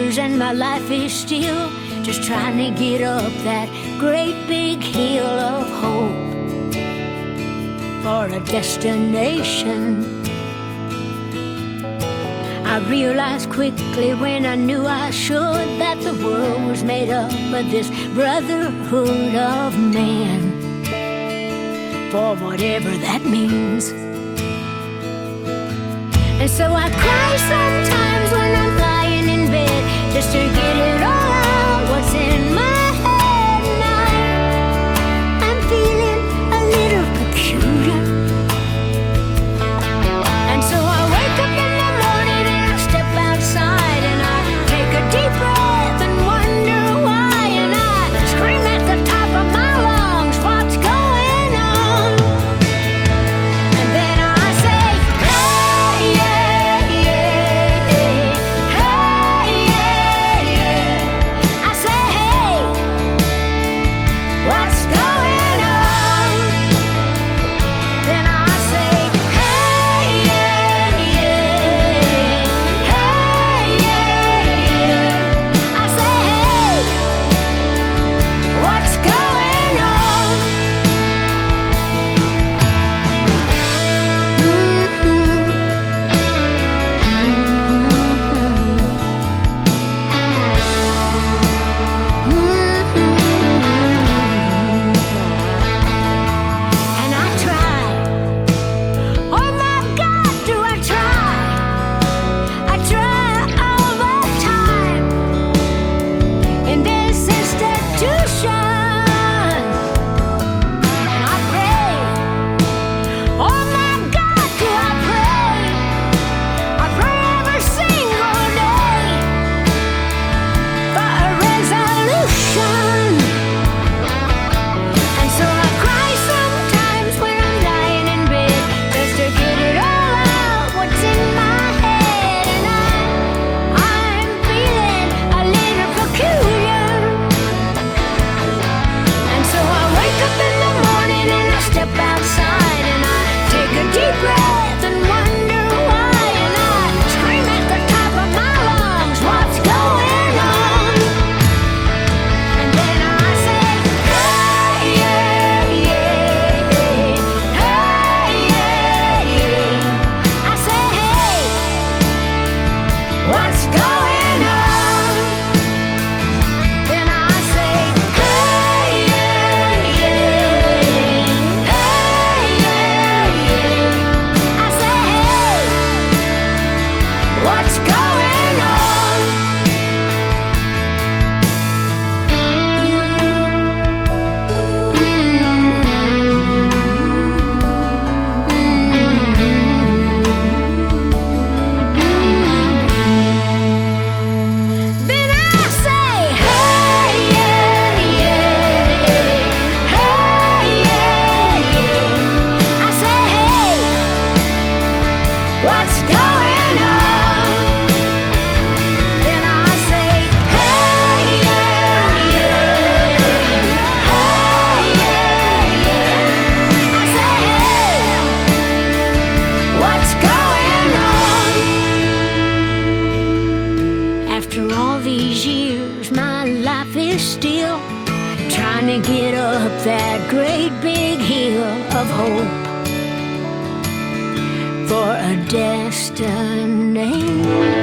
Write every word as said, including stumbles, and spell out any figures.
years and my life is still just trying to get up that great big hill of hope for a destination. I realized quickly when I knew I should that the world was made up of this brotherhood of man, for whatever that means. And so I cry sometimes when I'm lying in bed just to get it all out what's in my head. And I, I'm feeling a little peculiar. And so I wake up in the morning and I step outside and I take a deep breath and wonder why. And I scream at the top of my lungs, what's going on? And then I say, hey, yeah, yeah, hey, yeah, yeah. I say, hey, what's going on? Then I say, hey, yeah, yeah, hey, yeah, yeah. I say, hey, what's going on? And I try. Oh my God, do I try? I try all the time in this institution. And I pray. Oh my God, do I pray? I pray every single day for a resolution. And so I cry sometimes when I'm lying in bed just to get it all out what's in my head. And I, I'm feeling a little peculiar. And so I wake up in the morning and I step outside and I take a deep breath and wonder why. And I scream at the top of my lungs, what's going on? And then I say, hey, yeah, yeah, hey, yeah, yeah. I say, hey, what's going on? Then I say, hey, yeah, yeah, hey, yeah, yeah. I say, hey, what's going on? Then I say, hey, yeah, yeah, hey, yeah, yeah. I say, hey, what's going on? Then I say, hey, yeah, yeah, hey, yeah, yeah. I say, hey, what's going on? After all these years, my life is still trying to get up that great big hill of hope for a destination.